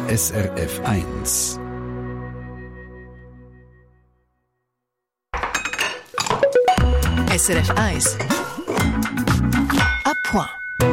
SRF 1. SRF 1. À point.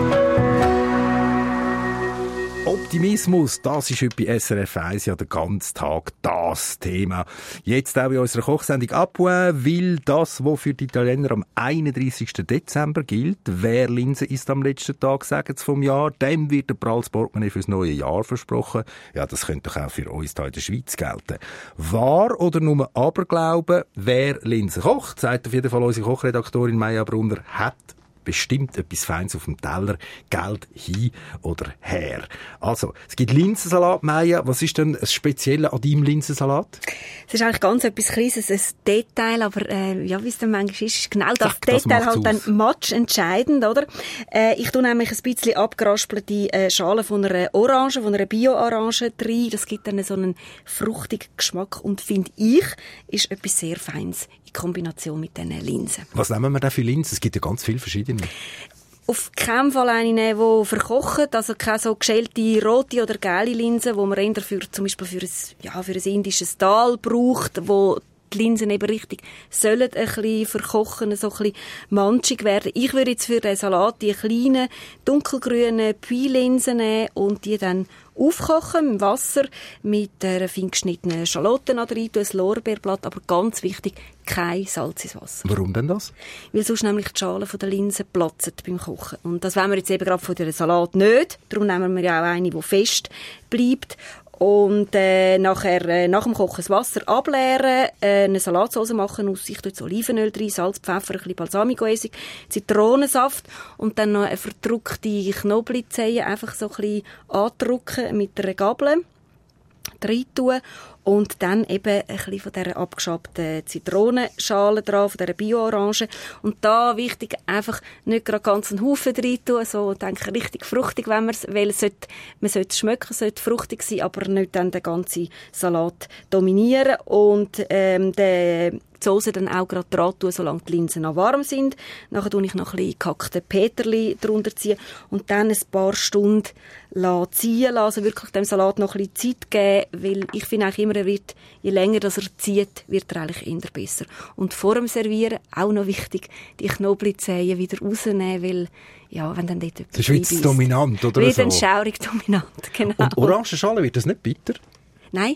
Optimismus, das ist heute bei SRF 1 ja den ganzen Tag das Thema. Jetzt auch in unserer Kochsendung «À point», weil das, was für die Italiener am 31. Dezember gilt, wer Linsen isst am letzten Tag, sagen sie vom Jahr, dem wird ein pralles Portemonnaie fürs neue Jahr versprochen. Ja, das könnte doch auch für uns hier in der Schweiz gelten. Wahr oder nur Aberglauben, wer Linsen kocht, sagt auf jeden Fall unsere Kochredaktorin Maja Brunner, hat bestimmt etwas Feines auf dem Teller, Geld hin oder her. Also, es gibt Linsensalat, Maja. Was ist denn das Spezielle an deinem Linsensalat? Es ist eigentlich ganz etwas Kleines, ein Detail, aber ja, wie es dann manchmal ist, genau das Detail halt dann matchentscheidend, oder? Ich tue nämlich ein bisschen abgeraspelte Schale von einer Orange, von einer Bio-Orange rein. Das gibt dann so einen fruchtigen Geschmack und finde ich, ist etwas sehr Feines in Kombination mit diesen Linsen. Was nehmen wir denn für Linsen? Es gibt ja ganz viele verschiedene. Auf keinen Fall eine nehmen, die verkochen, also keine so geschälte rote oder gelbe Linsen, die man eher zum Beispiel für ein indisches Dal braucht, wo die Linsen eben richtig sollen ein bisschen verkochen, so ein bisschen manchig werden. Ich würde jetzt für den Salat die kleinen, dunkelgrünen Pui-Linsen nehmen und die dann aufkochen im Wasser mit einer fein geschnittenen Schalotte rein, ein Lorbeerblatt, aber ganz wichtig, kein Salz ins Wasser. Warum denn das? Weil sonst nämlich die Schale von der Linsen platzen beim Kochen. Und das wollen wir jetzt eben gerade von dem Salat nicht. Darum nehmen wir ja auch eine, die fest bleibt. Und nach dem Kochen das Wasser ableeren, eine Salatsauce machen, ich tue jetzt Olivenöl rein, Salz, Pfeffer, ein bisschen Balsamico-Essig, Zitronensaft und dann noch eine verdruckte Knoblauchzehe einfach so ein bisschen andrücken mit einer Gabel, rein tun und dann eben ein bisschen von dieser abgeschabten Zitronenschale dran, von dieser Bio-Orange. Und da wichtig, einfach nicht gerade ganz einen Haufen rein tun, so, denke richtig fruchtig, wenn man es, weil man sollte schmecken, sollte fruchtig sein, aber nicht dann den ganzen Salat dominieren. Und, die Soße dann auch gerade dran tun, solange die Linsen noch warm sind. Nachher tue ich noch ein bisschen gehackte Peterli drunter ziehen und dann ein paar Stunden ziehen lassen. Also wirklich dem Salat noch ein bisschen Zeit geben, weil ich finde eigentlich immer, je länger das er zieht, wird er eigentlich eher besser. Und vor dem Servieren, auch noch wichtig, die Knoblauchzehen wieder rausnehmen, weil ja, wenn dann dort etwas das ist wie zu dominant, oder wie so? Wie schaurig dominant, genau. Und Orangenschale, wird das nicht bitter? Nein.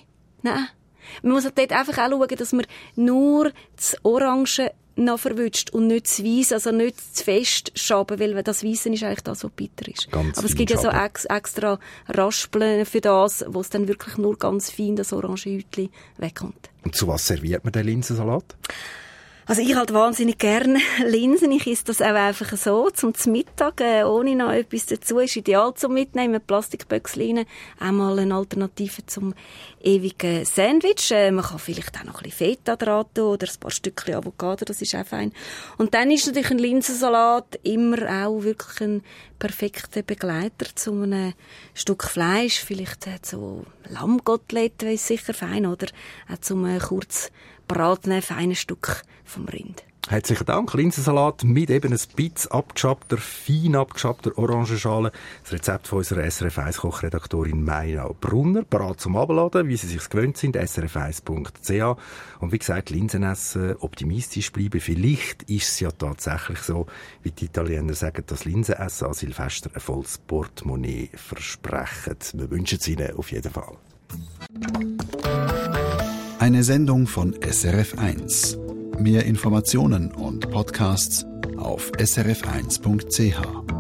Man muss dort einfach auch schauen, dass man nur das Orange noch verwünscht und nicht das Weiss, also nicht zu fest schaben, weil das Weisse ist eigentlich das, was bitter ist. Ganz aber es gibt ja so extra Raspeln für das, wo es dann wirklich nur ganz fein das Orangenhäutchen wegkommt. Und zu was serviert man den Linsensalat? Also ich halt wahnsinnig gerne Linsen. Ich esse das auch einfach so, zum Mittag, ohne noch etwas dazu. Ist ideal zum Mitnehmen, mit Plastikböckchen. Einmal eine Alternative zum ewigen Sandwich. Man kann vielleicht auch noch ein bisschen Feta dran tun oder ein paar Stückchen Avocado, das ist auch fein. Und dann ist natürlich ein Linsensalat immer auch wirklich ein perfekter Begleiter zu einem Stück Fleisch. Vielleicht so Lammkotelett ist sicher fein, oder auch zum kurz bratenen, feinen Stück vom Rind. Herzlichen Dank. Linsensalat mit eben ein bisschen fein abgeschabbter Orangenschale. Das Rezept von unserer SRF 1 Kochredaktorin Maja Brunner. Bereit zum Abladen, wie Sie sich gewöhnt sind, srf1.ch. Und wie gesagt, Linsen essen, optimistisch bleiben. Vielleicht ist es ja tatsächlich so, wie die Italiener sagen, dass Linsenessen an Silvester ein volles Portemonnaie versprechen. Wir wünschen es Ihnen auf jeden Fall. Eine Sendung von SRF 1. Mehr Informationen und Podcasts auf srf1.ch.